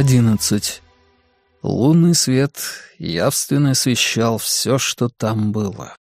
11. Лунный свет явственно освещал все, что там было.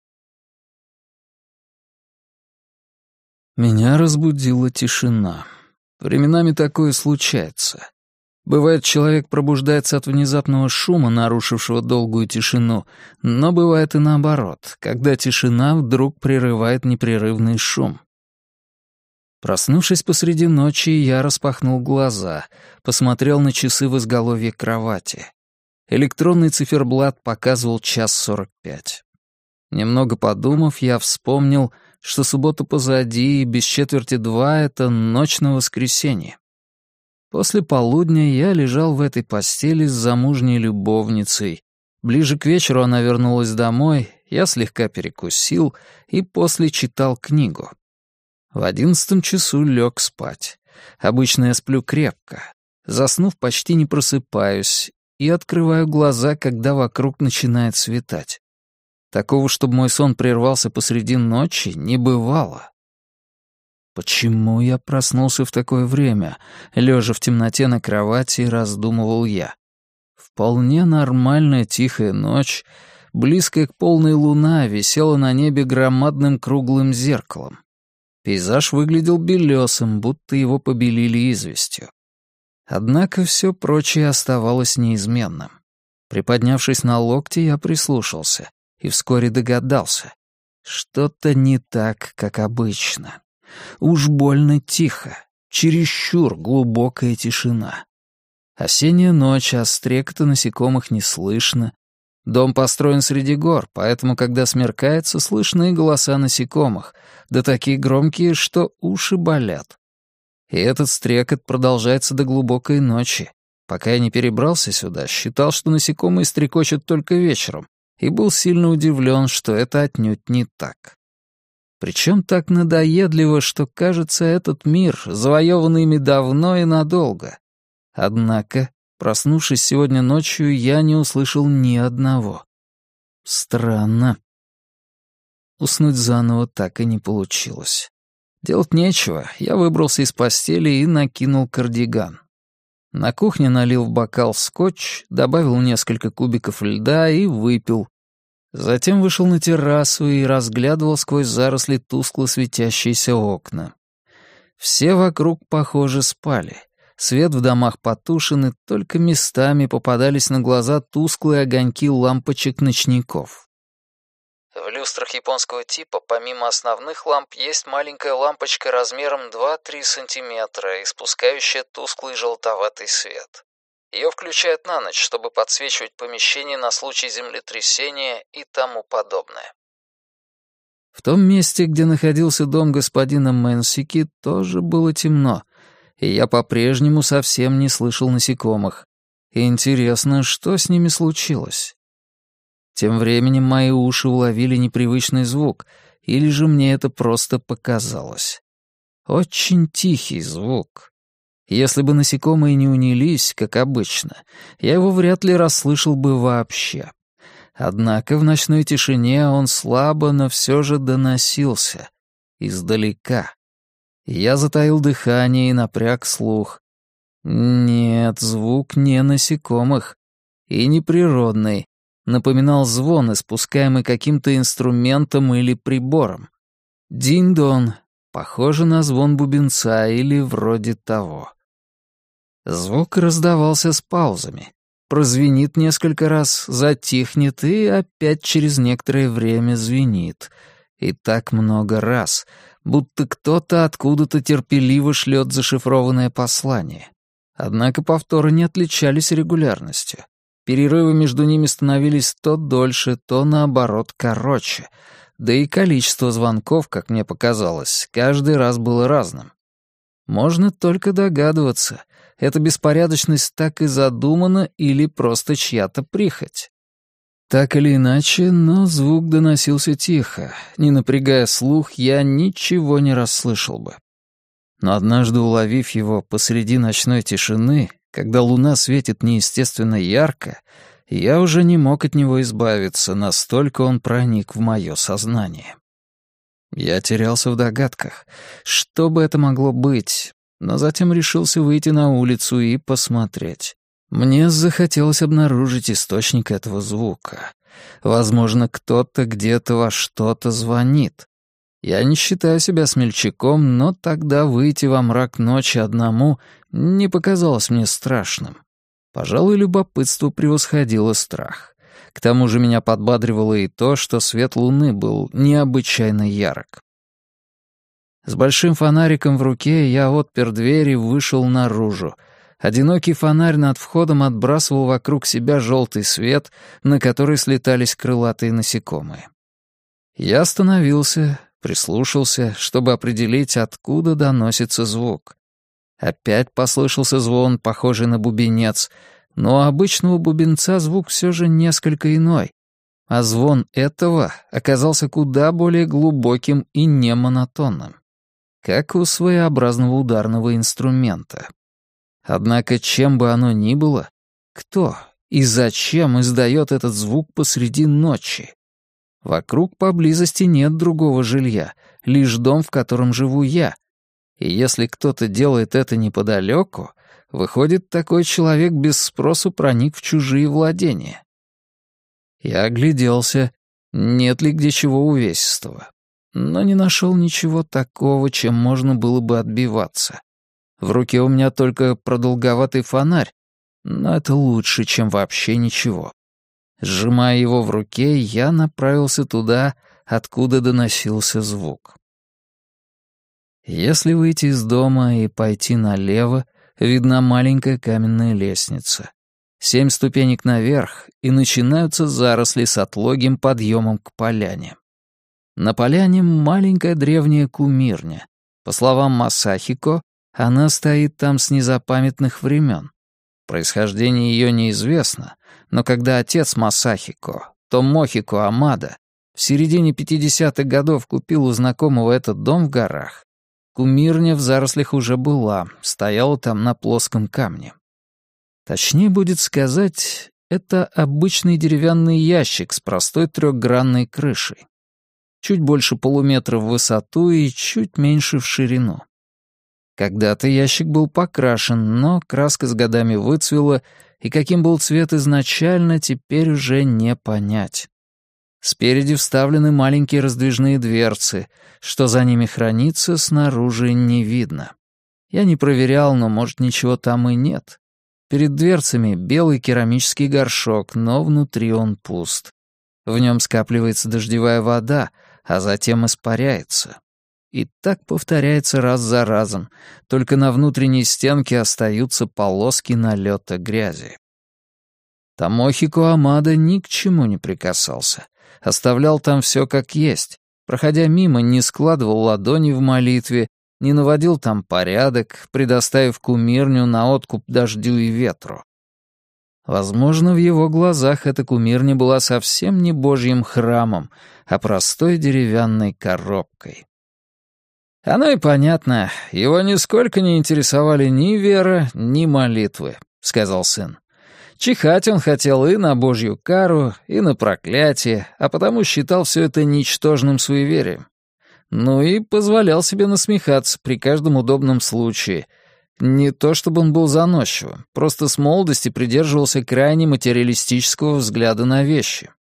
Меня разбудила тишина. Временами такое случается. Бывает, человек пробуждается от внезапного шума, нарушившего долгую тишину, но бывает и наоборот, когда тишина вдруг прерывает непрерывный шум. Проснувшись посреди ночи, я распахнул глаза, посмотрел на часы в изголовье кровати. Электронный циферблат показывал 1:45. Немного подумав, я вспомнил, что суббота позади, и без 1:45 — это ночь на воскресенье. После полудня я лежал в этой постели с замужней любовницей. Ближе к вечеру она вернулась домой, я слегка перекусил и после читал книгу. В 11 часу лег спать. Обычно я сплю крепко. Заснув, почти не просыпаюсь и открываю глаза, когда вокруг начинает светать. Такого, чтобы мой сон прервался посреди ночи, не бывало. Почему я проснулся в такое время? Лежа в темноте на кровати, раздумывал я. Вполне нормальная тихая ночь, близкая к полной луна, висела на небе громадным круглым зеркалом. Пейзаж выглядел белесым, будто его побелили известью. Однако все прочее оставалось неизменным. Приподнявшись на локти, я прислушался и вскоре догадался. Что-то не так, как обычно. Уж больно тихо, чересчур глубокая тишина. Осенняя ночь, а стрекота насекомых не слышно. Дом построен среди гор, поэтому, когда смеркается, слышны голоса насекомых, да такие громкие, что уши болят. И этот стрекот продолжается до глубокой ночи. Пока я не перебрался сюда, считал, что насекомые стрекочут только вечером, и был сильно удивлен, что это отнюдь не так. Причем так надоедливо, что, кажется, этот мир завоеван ими давно и надолго. Однако, проснувшись сегодня ночью, я не услышал ни одного. Странно. Уснуть заново так и не получилось. Делать нечего, я выбрался из постели и накинул кардиган. На кухне налил в бокал скотч, добавил несколько кубиков льда и выпил. Затем вышел на террасу и разглядывал сквозь заросли тускло светящиеся окна. Все вокруг, похоже, спали. Свет в домах потушен, и только местами попадались на глаза тусклые огоньки лампочек-ночников. В люстрах японского типа, помимо основных ламп, есть маленькая лампочка размером 2-3 сантиметра, испускающая тусклый желтоватый свет. Ее включают на ночь, чтобы подсвечивать помещение на случай землетрясения и тому подобное. В том месте, где находился дом господина Мэнсики, тоже было темно, и я по-прежнему совсем не слышал насекомых. И интересно, что с ними случилось? Тем временем мои уши уловили непривычный звук, или же мне это просто показалось. Очень тихий звук. Если бы насекомые не унялись, как обычно, я его вряд ли расслышал бы вообще. Однако в ночной тишине он слабо, но все же доносился. Издалека. Я затаил дыхание и напряг слух. Нет, звук не насекомых. И не природный. Напоминал звон, испускаемый каким-то инструментом или прибором. Динь-дон. Похоже на звон бубенца или вроде того. Звук раздавался с паузами. Прозвенит несколько раз, затихнет и опять через некоторое время звенит. И так много раз, будто кто-то откуда-то терпеливо шлет зашифрованное послание. Однако повторы не отличались регулярностью. Перерывы между ними становились то дольше, то, наоборот, короче. Да и количество звонков, как мне показалось, каждый раз было разным. Можно только догадываться, эта беспорядочность так и задумана или просто чья-то прихоть. Так или иначе, но звук доносился тихо. Не напрягая слух, я ничего не расслышал бы. Но однажды, уловив его посреди ночной тишины, когда луна светит неестественно ярко, я уже не мог от него избавиться, настолько он проник в мое сознание. Я терялся в догадках, что бы это могло быть, но затем решился выйти на улицу и посмотреть. Мне захотелось обнаружить источник этого звука. Возможно, кто-то где-то во что-то звонит. Я не считаю себя смельчаком, но тогда выйти во мрак ночи одному не показалось мне страшным. Пожалуй, любопытство превосходило страх. К тому же меня подбадривало и то, что свет луны был необычайно ярок. С большим фонариком в руке я отпер дверь и вышел наружу. Одинокий фонарь над входом отбрасывал вокруг себя желтый свет, на который слетались крылатые насекомые. Я остановился, прислушался, чтобы определить, откуда доносится звук. Опять послышался звон, похожий на бубенец, но у обычного бубенца звук все же несколько иной, а звон этого оказался куда более глубоким и немонотонным, как у своеобразного ударного инструмента. Однако, чем бы оно ни было, кто и зачем издает этот звук посреди ночи? Вокруг поблизости нет другого жилья, лишь дом, в котором живу я. И если кто-то делает это неподалеку, выходит, такой человек без спросу проник в чужие владения. Я огляделся, нет ли где чего увесистого, но не нашел ничего такого, чем можно было бы отбиваться. В руке у меня только продолговатый фонарь, но это лучше, чем вообще ничего. Сжимая его в руке, я направился туда, откуда доносился звук. Если выйти из дома и пойти налево, видна маленькая каменная лестница. 7 ступенек наверх, и начинаются заросли с отлогим подъемом к поляне. На поляне маленькая древняя кумирня. По словам Масахико, она стоит там с незапамятных времен. Происхождение ее неизвестно, но когда отец Масахико, Томохико Амада, в середине 50-х годов купил у знакомого этот дом в горах, кумирня в зарослях уже была, стояла там на плоском камне. Точнее будет сказать, это обычный деревянный ящик с простой трехгранной крышей. Чуть больше полуметра в высоту и чуть меньше в ширину. Когда-то ящик был покрашен, но краска с годами выцвела, и каким был цвет изначально, теперь уже не понять. Спереди вставлены маленькие раздвижные дверцы, что за ними хранится, снаружи не видно. Я не проверял, но, может, ничего там и нет. Перед дверцами белый керамический горшок, но внутри он пуст. В нем скапливается дождевая вода, а затем испаряется. И так повторяется раз за разом, только на внутренней стенке остаются полоски налета грязи. Томохико Амада ни к чему не прикасался. Оставлял там все как есть. Проходя мимо, не складывал ладони в молитве, не наводил там порядок, предоставив кумирню на откуп дождю и ветру. Возможно, в его глазах эта кумирня была совсем не божьим храмом, а простой деревянной коробкой. Оно и понятно, его нисколько не интересовали ни вера, ни молитвы, — сказал сын. Чихать он хотел и на божью кару, и на проклятие, а потому считал все это ничтожным суеверием. Ну и позволял себе насмехаться при каждом удобном случае. Не то чтобы он был заносчивым, просто с молодости придерживался крайне материалистического взгляда на вещи.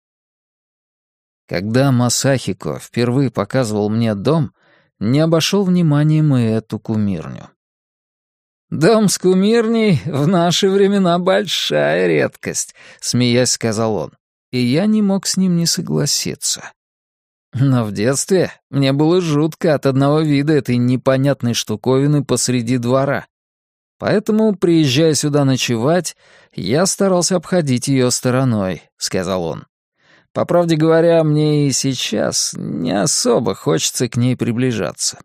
Когда Масахико впервые показывал мне дом, не обошел вниманием и эту кумирню. «Дом с кумирней в наши времена большая редкость», — смеясь сказал он, и я не мог с ним не согласиться. Но в детстве мне было жутко от одного вида этой непонятной штуковины посреди двора. Поэтому, приезжая сюда ночевать, я старался обходить ее стороной, — сказал он. По правде говоря, мне и сейчас не особо хочется к ней приближаться.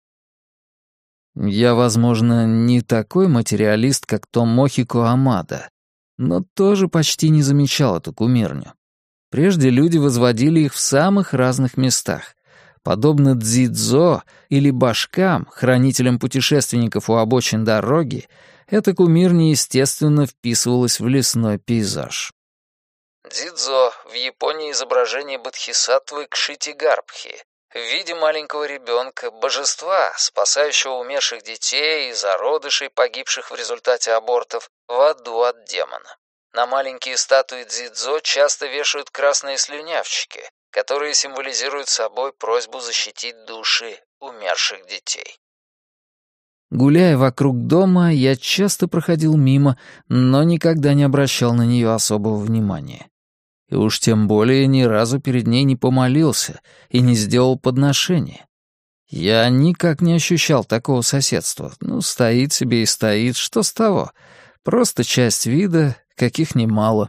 Я, возможно, не такой материалист, как Томохико Амада, но тоже почти не замечал эту кумирню. Прежде люди возводили их в самых разных местах. Подобно дзидзо или башкам, хранителям путешественников у обочин дороги, эта кумирня, естественно, вписывалась в лесной пейзаж. Дзидзо — в Японии изображение бодхисаттвы Кшитигарбхи в виде маленького ребенка, божества, спасающего умерших детей и зародышей, погибших в результате абортов, В аду от демона. На маленькие статуи дзидзо часто вешают красные слюнявчики, которые символизируют собой просьбу защитить души умерших детей. Гуляя вокруг дома, я часто проходил мимо, но никогда не обращал на нее особого внимания. И уж тем более ни разу перед ней не помолился и не сделал подношения. Я никак не ощущал такого соседства. Ну, стоит себе и стоит, что с того? Просто часть вида, каких немало.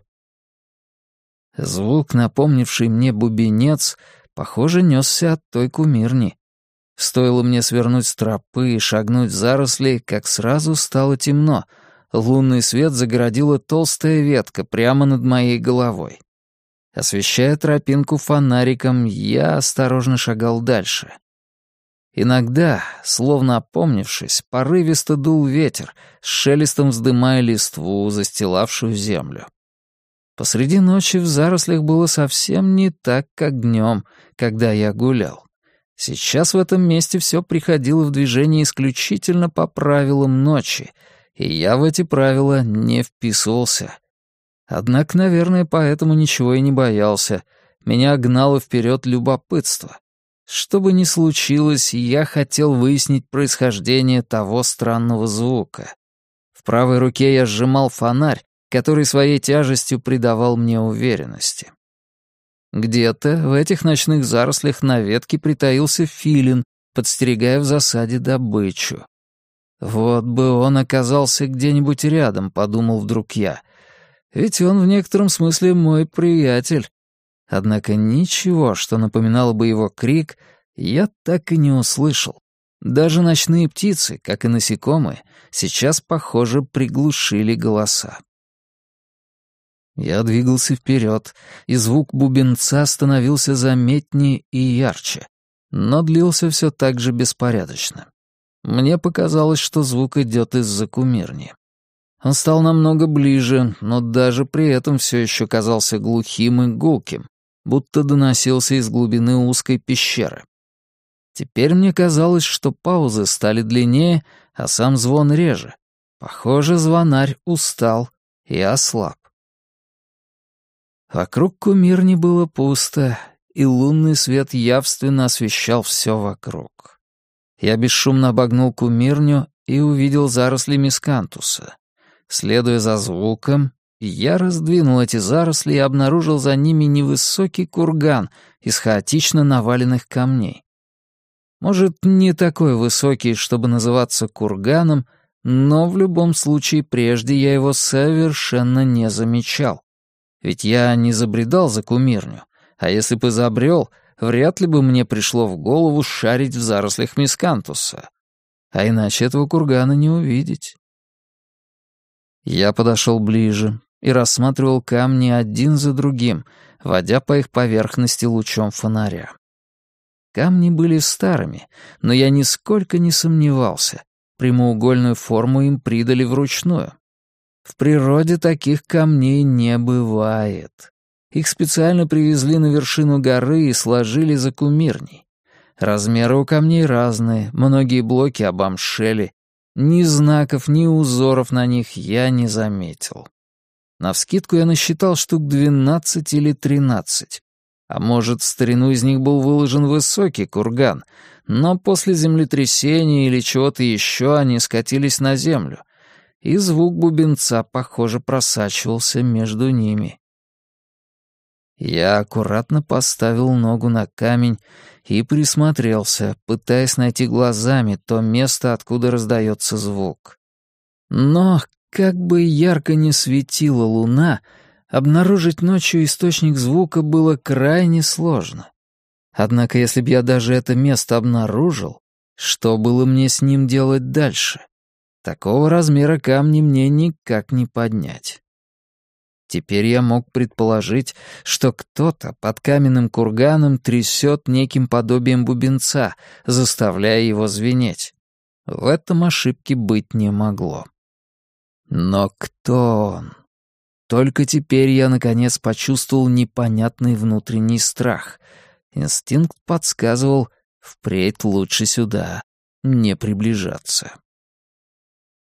Звук, напомнивший мне бубенец, похоже, несся от той кумирни. Стоило мне свернуть с тропы и шагнуть в заросли, как сразу стало темно. Лунный свет загородила толстая ветка прямо над моей головой. Освещая тропинку фонариком, я осторожно шагал дальше. Иногда, словно опомнившись, порывисто дул ветер, с шелестом вздымая листву, застилавшую землю. Посреди ночи в зарослях было совсем не так, как днем, когда я гулял. Сейчас в этом месте все приходило в движение исключительно по правилам ночи, и я в эти правила не вписывался. Однако, наверное, поэтому ничего и не боялся. Меня гнало вперед любопытство. Что бы ни случилось, я хотел выяснить происхождение того странного звука. В правой руке я сжимал фонарь, который своей тяжестью придавал мне уверенности. Где-то в этих ночных зарослях на ветке притаился филин, подстерегая в засаде добычу. «Вот бы он оказался где-нибудь рядом», — подумал вдруг я. «Ведь он в некотором смысле мой приятель». Однако ничего, что напоминало бы его крик, я так и не услышал. Даже ночные птицы, как и насекомые, сейчас, похоже, приглушили голоса. Я двигался вперед, и звук бубенца становился заметнее и ярче, но длился все так же беспорядочно. Мне показалось, что звук идет из-за кумирни. Он стал намного ближе, но даже при этом все еще казался глухим и гулким, будто доносился из глубины узкой пещеры. Теперь мне казалось, что паузы стали длиннее, а сам звон реже. Похоже, звонарь устал и ослаб. Вокруг кумирни было пусто, и лунный свет явственно освещал все вокруг. Я бесшумно обогнул кумирню и увидел заросли мискантуса. Следуя за звуком, я раздвинул эти заросли и обнаружил за ними невысокий курган из хаотично наваленных камней. Может, не такой высокий, чтобы называться курганом, но в любом случае прежде я его совершенно не замечал. Ведь я не забредал за кумирню, а если бы забрел, вряд ли бы мне пришло в голову шарить в зарослях мискантуса. А иначе этого кургана не увидеть. Я подошел ближе и рассматривал камни один за другим, водя по их поверхности лучом фонаря. Камни были старыми, но я нисколько не сомневался. Прямоугольную форму им придали вручную. В природе таких камней не бывает. Их специально привезли на вершину горы и сложили за кумирней. Размеры у камней разные, многие блоки обомшели. Ни знаков, ни узоров на них я не заметил. Навскидку я насчитал штук 12 или 13. А может, в старину из них был выложен высокий курган, но после землетрясения или чего-то еще они скатились на землю, и звук бубенца, похоже, просачивался между ними. Я аккуратно поставил ногу на камень и присмотрелся, пытаясь найти глазами то место, откуда раздается звук. Но, как бы ярко ни светила луна, обнаружить ночью источник звука было крайне сложно. Однако, если б я даже это место обнаружил, что было мне с ним делать дальше? Такого размера камни мне никак не поднять. Теперь я мог предположить, что кто-то под каменным курганом трясет неким подобием бубенца, заставляя его звенеть. В этом ошибки быть не могло. Но кто он? Только теперь я, наконец, почувствовал непонятный внутренний страх. Инстинкт подсказывал, впредь лучше сюда не приближаться.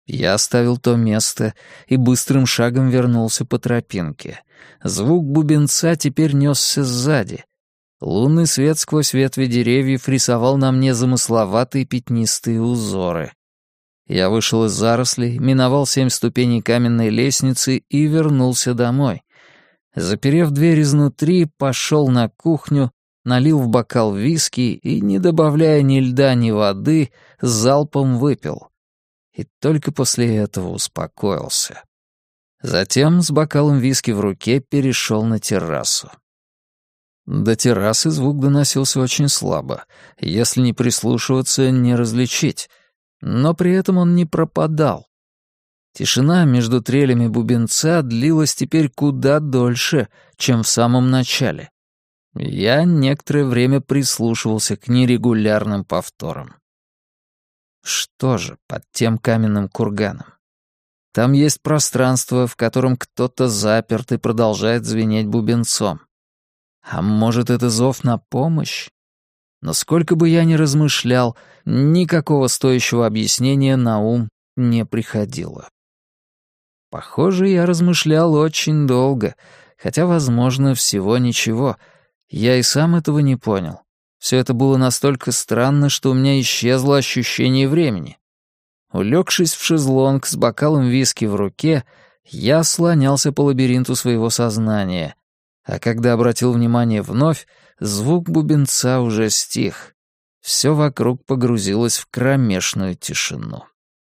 Я оставил то место и быстрым шагом вернулся по тропинке. Звук бубенца теперь несся сзади. Лунный свет сквозь ветви деревьев рисовал на мне замысловатые пятнистые узоры. Я вышел из зарослей, миновал 7 ступеней каменной лестницы и вернулся домой. Заперев дверь изнутри, пошел на кухню, налил в бокал виски и, не добавляя ни льда, ни воды, залпом выпил. И только после этого успокоился. Затем с бокалом виски в руке перешел на террасу. До террасы звук доносился очень слабо. Если не прислушиваться, не различить. Но при этом он не пропадал. Тишина между трелями бубенца длилась теперь куда дольше, чем в самом начале. Я некоторое время прислушивался к нерегулярным повторам. Что же под тем каменным курганом? Там есть пространство, в котором кто-то заперт и продолжает звенеть бубенцом. А может, это зов на помощь? Но сколько бы я ни размышлял, никакого стоящего объяснения на ум не приходило. Похоже, я размышлял очень долго, хотя, возможно, всего ничего. Я и сам этого не понял. Все это было настолько странно, что у меня исчезло ощущение времени. Улегшись в шезлонг с бокалом виски в руке, я слонялся по лабиринту своего сознания. А когда обратил внимание вновь, звук бубенца уже стих. Все вокруг погрузилось в кромешную тишину.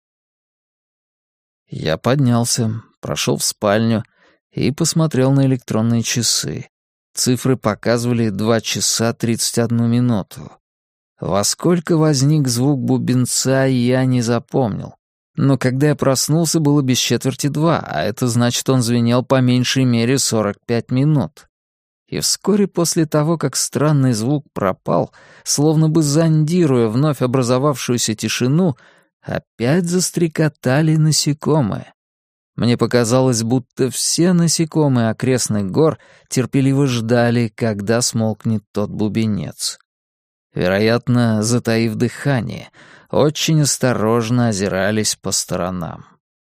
Я поднялся, прошел в спальню и посмотрел на электронные часы. Цифры показывали 2 часа 31 минуту. Во сколько возник звук бубенца, я не запомнил. Но когда я проснулся, было без четверти 2, а это значит, он звенел по меньшей мере 45 минут. И вскоре после того, как странный звук пропал, словно бы зондируя вновь образовавшуюся тишину, опять застрекотали насекомые. Мне показалось, будто все насекомые окрестных гор терпеливо ждали, когда смолкнет тот бубенец. Вероятно, затаив дыхание, очень осторожно озирались по сторонам.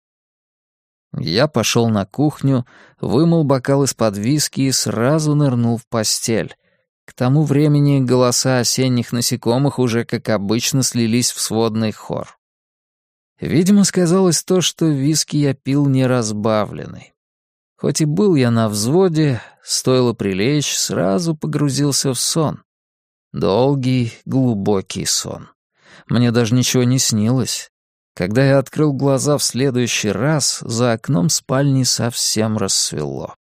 Я пошел на кухню, вымыл бокал из-под виски и сразу нырнул в постель. К тому времени голоса осенних насекомых уже, как обычно, слились в сводный хор. Видимо, сказалось то, что виски я пил неразбавленный. Хоть и был я на взводе, стоило прилечь, сразу погрузился в сон. Долгий, глубокий сон. Мне даже ничего не снилось. Когда я открыл глаза в следующий раз, за окном спальни совсем рассвело.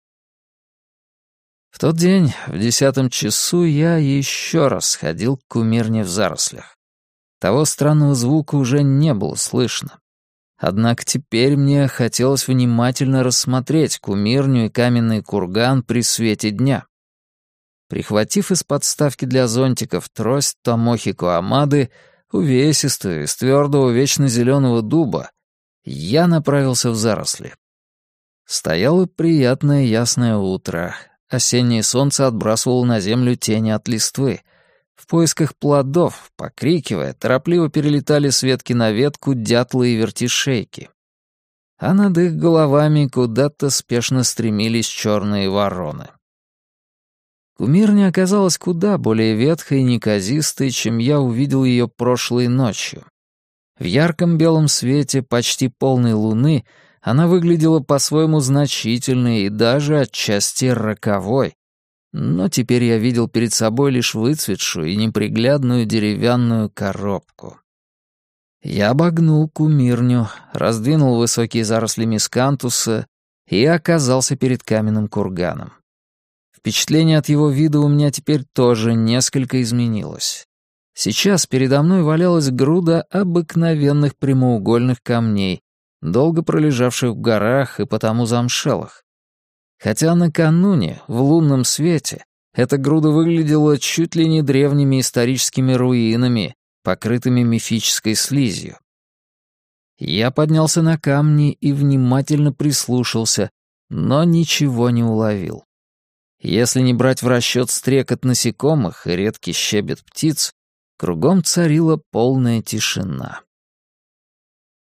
В тот день, в 10 часу, я еще раз ходил к кумирне в зарослях. Того странного звука уже не было слышно. Однако теперь мне хотелось внимательно рассмотреть кумирню и каменный курган при свете дня. Прихватив из подставки для зонтиков трость Томохи Куамады, увесистую, из твердого вечно зеленого дуба, я направился в заросли. Стояло приятное ясное утро. Осеннее солнце отбрасывало на землю тени от листвы. В поисках плодов, покрикивая, торопливо перелетали с ветки на ветку дятлы и вертишейки. А над их головами куда-то спешно стремились черные вороны. Кумирня оказалась куда более ветхой и неказистой, чем я увидел ее прошлой ночью. В ярком белом свете почти полной луны она выглядела по-своему значительной и даже отчасти роковой. Но теперь я видел перед собой лишь выцветшую и неприглядную деревянную коробку. Я обогнул кумирню, раздвинул высокие заросли мискантуса и оказался перед каменным курганом. Впечатление от его вида у меня теперь тоже несколько изменилось. Сейчас передо мной валялась груда обыкновенных прямоугольных камней, долго пролежавших в горах и потому замшелых. Хотя накануне, в лунном свете, эта груда выглядела чуть ли не древними историческими руинами, покрытыми мифической слизью. Я поднялся на камни и внимательно прислушался, но ничего не уловил. Если не брать в расчет стрекот насекомых и редкий щебет птиц, кругом царила полная тишина.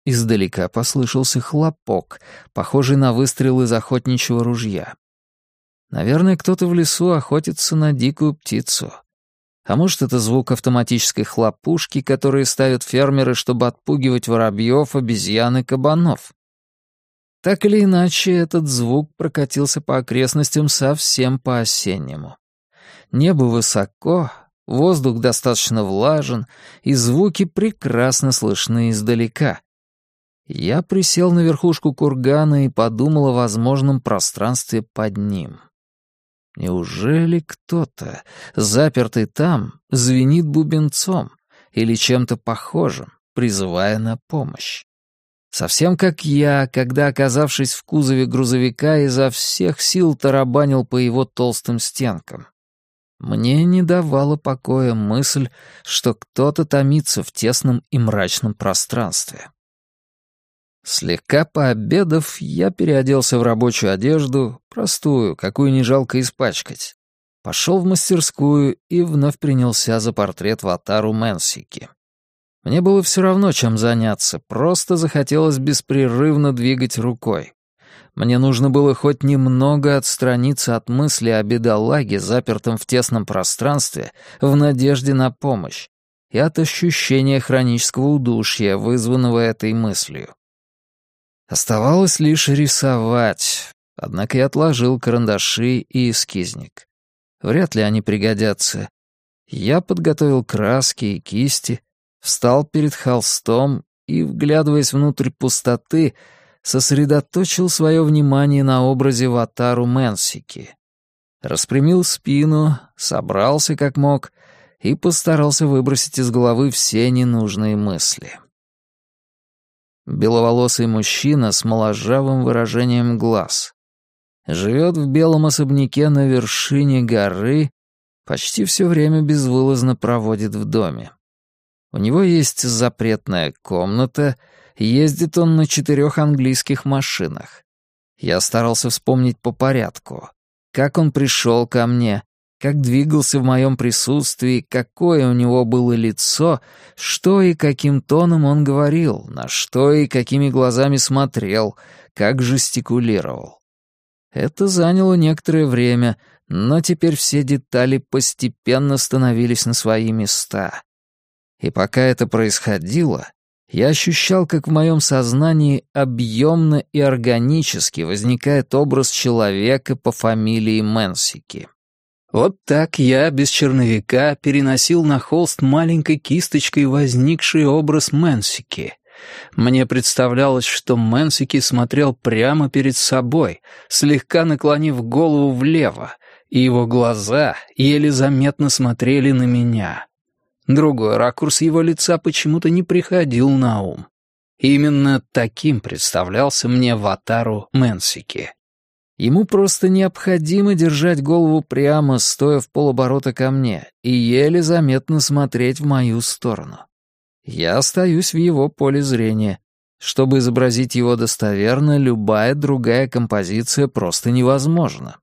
Издалека послышался хлопок, похожий на выстрел из охотничьего ружья. Наверное, кто-то в лесу охотится на дикую птицу. А может, это звук автоматической хлопушки, которые ставят фермеры, чтобы отпугивать воробьев, обезьян и кабанов. Так или иначе, этот звук прокатился по окрестностям совсем по-осеннему. Небо высоко, воздух достаточно влажен, и звуки прекрасно слышны издалека. Я присел на верхушку кургана и подумал о возможном пространстве под ним. Неужели кто-то, запертый там, звенит бубенцом или чем-то похожим, призывая на помощь? Совсем как я, когда, оказавшись в кузове грузовика, изо всех сил тарабанил по его толстым стенкам. Мне не давала покоя мысль, что кто-то томится в тесном и мрачном пространстве. Слегка пообедав, я переоделся в рабочую одежду, простую, какую не жалко испачкать. Пошел в мастерскую и вновь принялся за портрет Ватару Мэнсики. Мне было все равно, чем заняться, просто захотелось беспрерывно двигать рукой. Мне нужно было хоть немного отстраниться от мысли о бедолаге, запертом в тесном пространстве, в надежде на помощь, и от ощущения хронического удушья, вызванного этой мыслью. Оставалось лишь рисовать, однако я отложил карандаши и эскизник. Вряд ли они пригодятся. Я подготовил краски и кисти, встал перед холстом и, вглядываясь внутрь пустоты, сосредоточил свое внимание на образе Ватару Мэнсики. Распрямил спину, собрался как мог и постарался выбросить из головы все ненужные мысли. Беловолосый мужчина с моложавым выражением глаз. Живет в белом особняке на вершине горы, почти все время безвылазно проводит в доме. У него есть запретная комната, ездит он на 4 английских машинах. Я старался вспомнить по порядку, как он пришел ко мне, как двигался в моем присутствии, какое у него было лицо, что и каким тоном он говорил, на что и какими глазами смотрел, как жестикулировал. Это заняло некоторое время, но теперь все детали постепенно становились на свои места. И пока это происходило, я ощущал, как в моем сознании объемно и органически возникает образ человека по фамилии Мэнсики. Вот так я, без черновика, переносил на холст маленькой кисточкой возникший образ Мэнсики. Мне представлялось, что Мэнсики смотрел прямо перед собой, слегка наклонив голову влево, и его глаза еле заметно смотрели на меня. Другой ракурс его лица почему-то не приходил на ум. Именно таким представлялся мне Ватару Мэнсики. Ему просто необходимо держать голову прямо, стоя в полоборота ко мне, и еле заметно смотреть в мою сторону. Я остаюсь в его поле зрения. Чтобы изобразить его достоверно, любая другая композиция просто невозможна.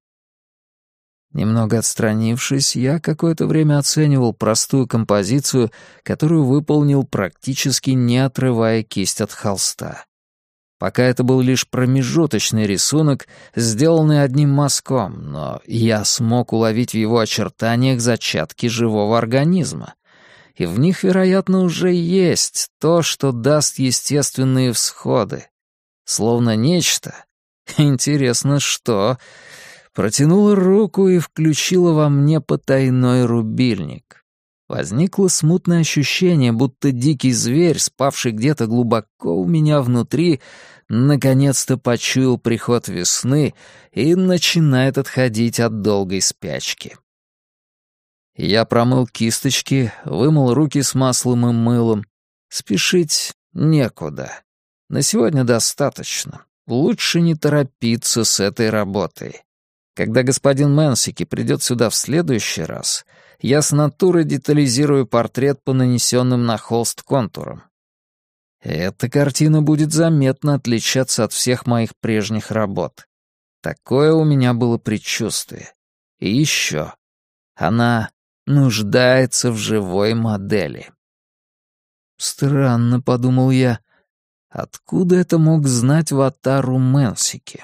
Немного отстранившись, я какое-то время оценивал простую композицию, которую выполнил, практически не отрывая кисть от холста. Пока это был лишь промежуточный рисунок, сделанный одним мазком, но я смог уловить в его очертаниях зачатки живого организма. И в них, вероятно, уже есть то, что даст естественные всходы. Словно нечто, интересно что, протянуло руку и включило во мне потайной рубильник. Возникло смутное ощущение, будто дикий зверь, спавший где-то глубоко у меня внутри, наконец-то почуял приход весны и начинает отходить от долгой спячки. Я промыл кисточки, вымыл руки с маслом и мылом. Спешить некуда. На сегодня достаточно. Лучше не торопиться с этой работой. Когда господин Мэнсики придет сюда в следующий раз, я с натуры детализирую портрет по нанесенным на холст контурам. Эта картина будет заметно отличаться от всех моих прежних работ. Такое у меня было предчувствие. И еще. Она нуждается в живой модели. Странно, подумал я. Откуда это мог знать Ватару Мэнсики?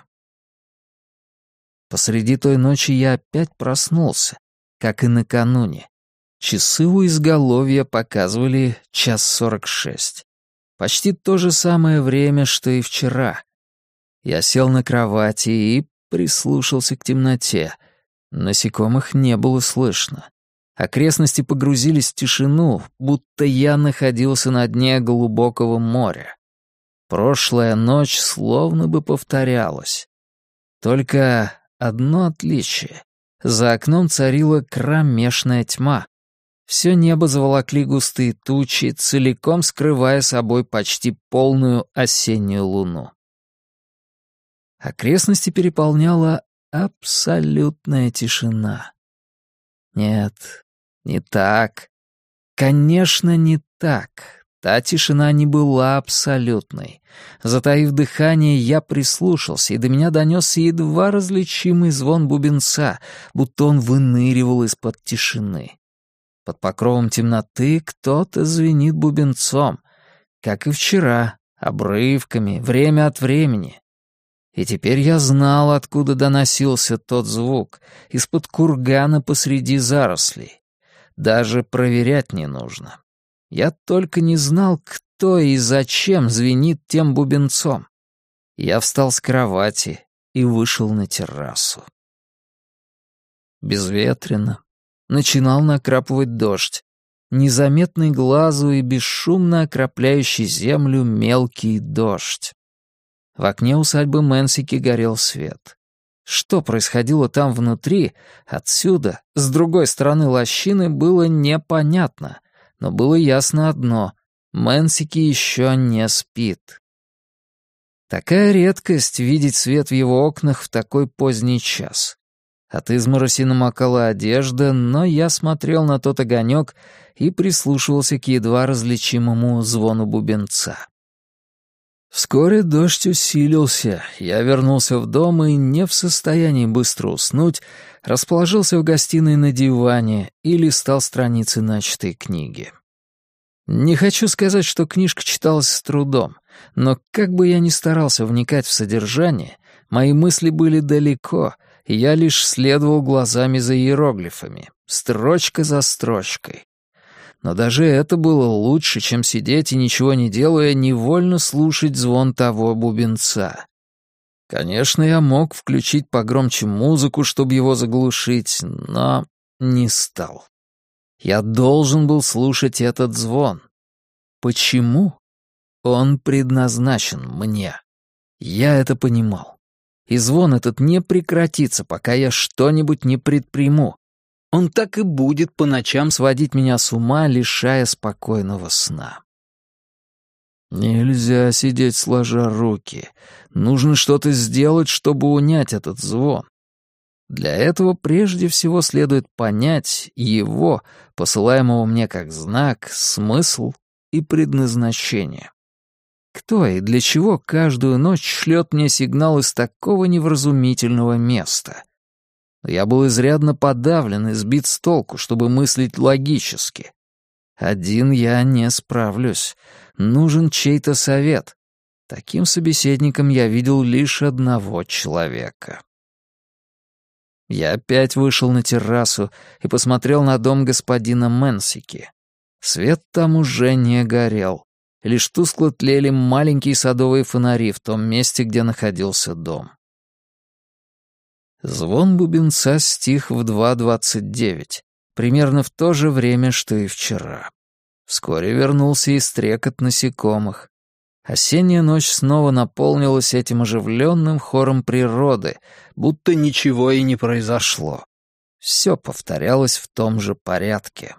Посреди той ночи я опять проснулся, как и накануне. Часы у изголовья показывали 1:46. Почти то же самое время, что и вчера. Я сел на кровати и прислушался к темноте. Насекомых не было слышно. Окрестности погрузились в тишину, будто я находился на дне глубокого моря. Прошлая ночь словно бы повторялась. Только одно отличие. За окном царила кромешная тьма. Все небо заволокли густые тучи, целиком скрывая собой почти полную осеннюю луну. Окрестности переполняла абсолютная тишина. Нет, не так. Конечно, не так. Та тишина не была абсолютной. Затаив дыхание, я прислушался, и до меня донесся едва различимый звон бубенца, будто он выныривал из-под тишины. Под покровом темноты кто-то звенит бубенцом, как и вчера, обрывками, время от времени. И теперь я знал, откуда доносился тот звук, из-под кургана посреди зарослей. Даже проверять не нужно. Я только не знал, кто и зачем звенит тем бубенцом. Я встал с кровати и вышел на террасу. Безветренно. Начинал накрапывать дождь. Незаметный глазу и бесшумно окропляющий землю мелкий дождь. В окне усадьбы Мэнсики горел свет. Что происходило там внутри, отсюда, с другой стороны лощины, было непонятно, но было ясно одно — Мэнсики еще не спит. Такая редкость — видеть свет в его окнах в такой поздний час. От измороси намокала одежда, но я смотрел на тот огонек и прислушивался к едва различимому звону бубенца. Вскоре дождь усилился, я вернулся в дом и, не в состоянии быстро уснуть, расположился в гостиной на диване и листал страницы начатой книги. Не хочу сказать, что книжка читалась с трудом, но как бы я ни старался вникать в содержание, мои мысли были далеко, и я лишь следовал глазами за иероглифами, строчка за строчкой. Но даже это было лучше, чем сидеть и, ничего не делая, невольно слушать звон того бубенца. Конечно, я мог включить погромче музыку, чтобы его заглушить, но не стал. Я должен был слушать этот звон. Почему? Он предназначен мне. Я это понимал. И звон этот не прекратится, пока я что-нибудь не предприму. Он так и будет по ночам сводить меня с ума, лишая спокойного сна. Нельзя сидеть сложа руки. Нужно что-то сделать, чтобы унять этот звон. Для этого прежде всего следует понять его, посылаемого мне как знак, смысл и предназначение. Кто и для чего каждую ночь шлет мне сигнал из такого невразумительного места? Я был изрядно подавлен и сбит с толку, чтобы мыслить логически. Один я не справлюсь. Нужен чей-то совет. Таким собеседником я видел лишь одного человека. Я опять вышел на террасу и посмотрел на дом господина Мэнсики. Свет там уже не горел. Лишь тускло тлели маленькие садовые фонари в том месте, где находился дом. Звон бубенца стих в 2:29, примерно в то же время, что и вчера. Вскоре вернулся и стрекот насекомых. Осенняя ночь снова наполнилась этим оживленным хором природы, будто ничего и не произошло. Все повторялось в том же порядке.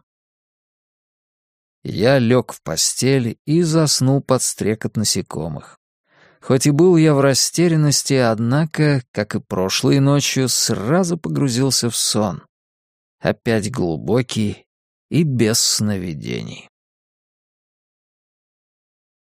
Я лег в постель и заснул под стрекот насекомых. Хоть и был я в растерянности, однако, как и прошлой ночью, сразу погрузился в сон. Опять глубокий и без сновидений.